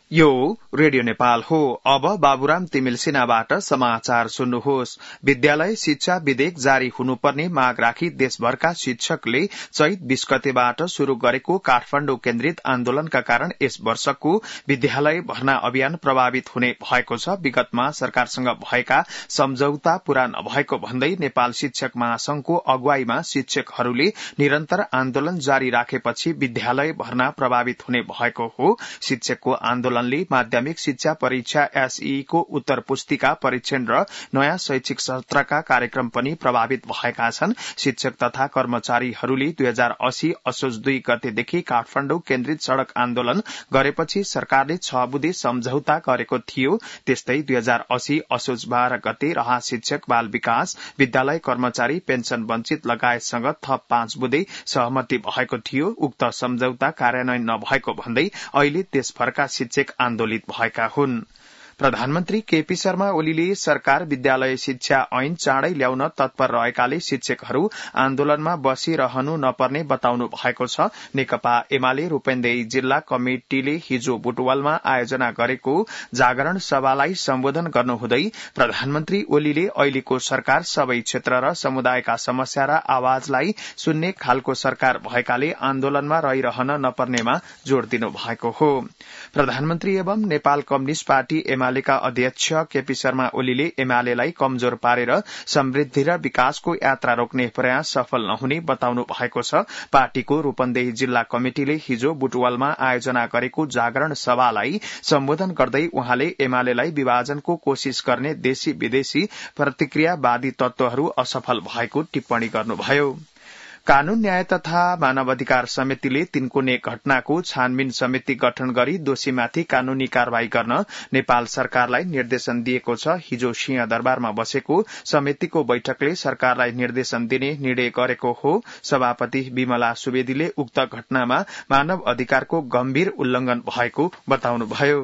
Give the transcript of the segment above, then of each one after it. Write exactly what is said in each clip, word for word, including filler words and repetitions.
यो रेडियो नेपाल हो। अब बाबुराम तिमिल सिन्हाबाट समाचार सुन्नुहोस्। विद्यालय शिक्षा विधेयक जारी हुनुपर्ने माग राखी देशभरका शिक्षकले चैत बीस गतेबाट शुरू गरेको काठमाण्डु केन्द्रित आन्दोलनका कारण यस वर्षको विद्यालय भर्ना अभियान प्रभावित हुने भएको छ। विगतमा सरकारसँग भएका सम्झौता पूरा नभएको भन्दै नेपाल शिक्षक महासंघको अगुवाईमा शिक्षकहरूले निरन्तर आन्दोलन जारी राखेपछि विद्यालय भर्ना प्रभावित हुने भएको हो। शिक्षकको आन्दोलन माध्यमिक शिक्षा परीक्षा एसई को उत्तर पुस्तिका परीक्षण र नयाँ शैक्षिक सत्रका कार्यक्रम पनि प्रभावित भएका छन्। शिक्षक तथा कर्मचारीहरूले दुई हजार अस्सी असोज दुई गतेदेखि काठमाण्डु केन्द्रित सड़क आन्दोलन गरेपछि सरकारले छ बुँदे सम्झौता गरेको थियो। त्यस्तै दुई हजार अस्सी असोज बाह्र गते राहत शिक्षक, बाल विकास, विद्यालय कर्मचारी, पेन्सन वञ्चित लगायतसँग थप पाँच बुँदे सहमति भएको थियो। उक्त सम्झौता कार्यान्वयन नभएको भन्दै अहिले देशभरका शिक्षक आन्दोलित भएका हुन्। प्रधानमन्त्री केपी शर्मा ओलीले सरकार विद्यालय शिक्षा ऐन चाँडै ल्याउन तत्पर रहेकाले शिक्षकहरू आन्दोलनमा बसिरहनु नपर्ने बताउनु भएको छ। नेकपा एमाले रूपन्देही जिल्ला कमिटिले हिजो बुटवलमा आयोजना गरेको जागरण सभालाई सम्बोधन गर्नुहुँदै प्रधानमन्त्री ओलीले अहिलेको सरकार सबै क्षेत्र र समुदायका समस्या र आवाजलाई सुन्ने खालको सरकार भएकाले आन्दोलनमा रहिरहन नपर्नेमा जोड़ दिनु भएको हो। प्रधानमन्त्री एवं नेपाल कम्युनिष्ट पार्टी एमालेका अध्यक्ष केपी शर्मा ओलीले एमालेलाई कमजोर पारेर समृद्धि र विकासको यात्रा रोक्ने प्रयास सफल नहुने बताउनु भएको छ। पार्टीको रूपन्देही जिल्ला कमिटिले हिजो बुटवलमा आयोजना गरेको जागरण सभालाई सम्बोधन गर्दै उहाँले एमालेलाई विभाजनको कोशिश गर्ने देशी विदेशी प्रतिक्रियावादी तत्वहरू असफल भएको टिप्पणी गर्नुभयो। कानून न्याय तथा मानवाधिकार समितिले तिनकुने घटनाको छानबिन समिति गठन गरी दोषीमाथि कानूनी कार्यवाही गर्न नेपाल सरकारलाई निर्देशन दिएको छ। हिजो सिंहदरबारमा बसेको समितिको बैठकले सरकारलाई निर्देशन दिने निर्णय गरेको हो। सभापति विमला सुवेदीले उक्त घटनामा मानव अधिकारको गम्भीर उल्लंघन भएको बताउनुभयो।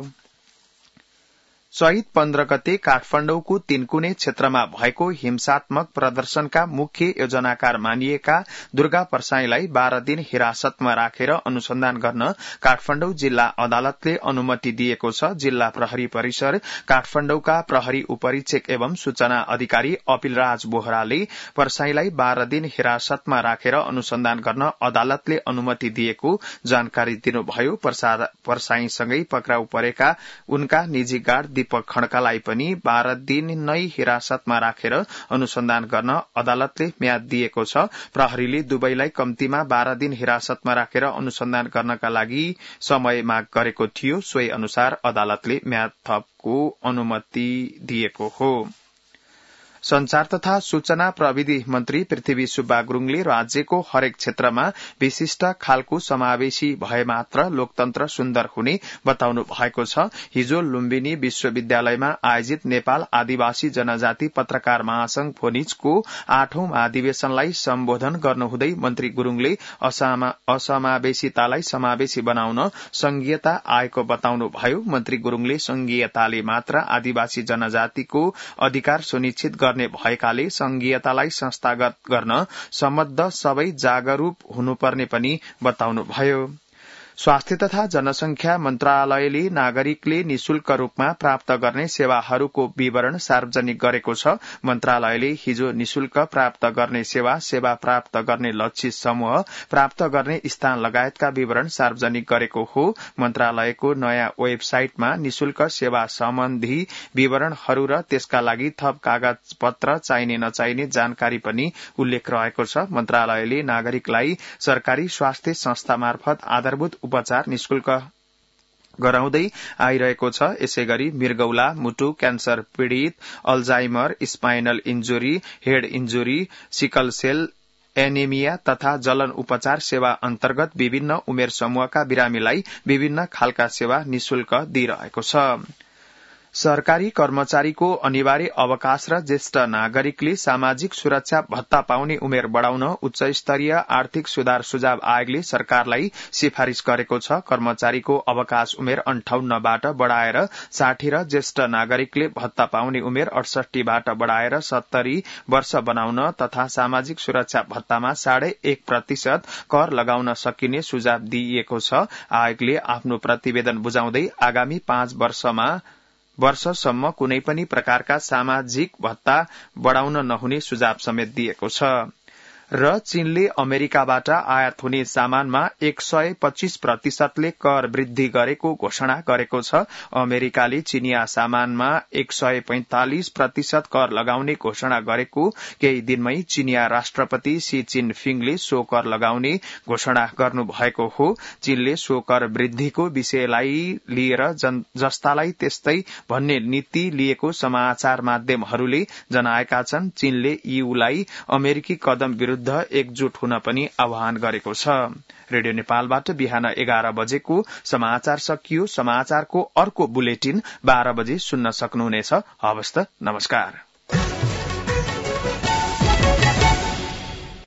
चैत पन्ध्र गते काठमाण्डुको तीनकुने क्षेत्रमा भएको हिंसात्मक प्रदर्शनका मुख्य योजनाकार मानिएका दुर्गा परसाईलाई बाह्र दिन हिरासतमा राखेर अनुसन्धान गर्न काठमाण्डु जिल्ला अदालतले अनुमति दिएको छ। जिल्ला प्रहरी परिसर काठमाण्डुका प्रहरी उपरीक्षक एवं सूचना अधिकारी अपिलराज बोहराले परसाईलाई बाह्र दिन हिरासतमा राखेर अनुसन्धान गर्न अदालतले अनुमति दिएको जानकारी दिनुभयो। परसाईसँगै पक्राउ परेका उनका निजी गार्ड दीपक खड्कालाई पनि बाह्र दिन नै हिरासतमा राखेर अनुसन्धान गर्न अदालतले म्याद दिएको छ। प्रहरीले दुवैलाई कम्तीमा बाह्र दिन हिरासतमा राखेर अनुसन्धान गर्नका लागि समय माग गरेको थियो। सोही अनुसार अदालतले म्याद थपको अनुमति दिएको हो। संचार तथा सूचना प्रविधि मन्त्री पृथ्वी सुब्बा गुरूङले राज्यको हरेक क्षेत्रमा विशिष्ट खालको समावेशी भए मात्र लोकतन्त्र सुन्दर हुने बताउनु भएको छ। हिजो लुम्बिनी विश्वविद्यालयमा आयोजित नेपाल आदिवासी जनजाति पत्रकार महासंघ फोनिजको आठौं महाधिवेशनलाई सम्बोधन गर्नुहुँदै मन्त्री गुरूङले असमावेशितालाई समावेशी बनाउन संघीयता आएको बताउनुभयो। मन्त्री गुरूङले संघीयताले मात्र आदिवासी जनजातिको अधिकार सुनिश्चित गर्ने भएकाले संघीयतालाई संस्थागत गर्न सम्बद्ध सबै जागरूक हुनुपर्ने पनि बताउनुभयो। स्वास्थ्य तथा जनसंख्या मन्त्रालयले नागरिकले निशुल्क रूपमा प्राप्त गर्ने सेवाहरूको विवरण सार्वजनिक गरेको छ। मन्त्रालयले हिजो निशुल्क प्राप्त गर्ने सेवा, सेवा प्राप्त गर्ने लक्षित समूह, प्राप्त गर्ने स्थान लगायतका विवरण सार्वजनिक गरेको हो। मन्त्रालयको नयाँ वेबसाइटमा निशुल्क सेवा सम्बन्धी विवरणहरू र त्यसका लागि थप कागज पत्र चाहिने नचाहिने जानकारी पनि उल्लेख रहेको छ। मन्त्रालयले नागरिकलाई सरकारी स्वास्थ्य संस्था मार्फत आधारभूत उपचार निशुल्क गराउँदै आइरहेको छ। यसैगरी मृगौला, मुटु क्यान्सर पीड़ित, Alzheimer's, spinal injury, head injury, sickle cell anaemia तथा जलन उपचार सेवा अन्तर्गत विभिन्न उमेर समूहका बिरामीलाई विभिन्न खालका सेवा निशुल्क दिइरहेको छ। सरकारी कर्मचारीको अनिवार्य अवकाश र ज्येष्ठ नागरिकले सामाजिक सुरक्षा भत्ता पाउने उमेर बढ़ाउन उच्च स्तरीय आर्थिक सुधार सुझाव आयोगले सरकारलाई सिफारिश गरेको छ। कर्मचारीको अवकाश उमेर अन्ठाउन्नबाट बढ़ाएर साठी र ज्येष्ठ नागरिकले भत्ता पाउने उमेर अडसठीबाट बढ़ाएर सत्तरी वर्ष बनाउन तथा सामाजिक सुरक्षा भत्तामा साढे एक प्रतिशत कर लगाउन सकिने सुझाव दिइएको छ। आयोगले आफ्नो प्रतिवेदन बुझाउँदै आगामी पाँच वर्षमा वर्षसम्म कुनै पनि प्रकारका सामाजिक भत्ता बढ़ाउन नहुने सुझाव समेत दिएको छ। र चीनले अमेरिकाबाट आयात हुने सामानमा एक सय पच्चीस प्रतिशतले कर वृद्धि गरेको घोषणा गरेको छ। अमेरिकाले चिनिया सामानमा एक सय पैंतालिस प्रतिशत कर लगाउने घोषणा गरेको केही दिनमै चिनिया राष्ट्रपति शी चिनफिङले सो कर लगाउने घोषणा गर्नु भएको हो। चीनले सो कर वृद्धिको विषयलाई लिएर जस्तालाई त्यस्तै भन्ने नीति लिएको समाचार माध्यमहरूले जनाएका छन्। चीनले ईयूलाई अमेरिकी कदम विरूद्ध एकजुट हुन पनि आह्वान गरेको छ। रेडियो नेपालबाट बिहान एघार बजेको समाचार सकियो। समाचारको अर्को बुलेटिन बाह्र बजे सुन्न सक्नुहुनेछ। हवस् त, नमस्कार।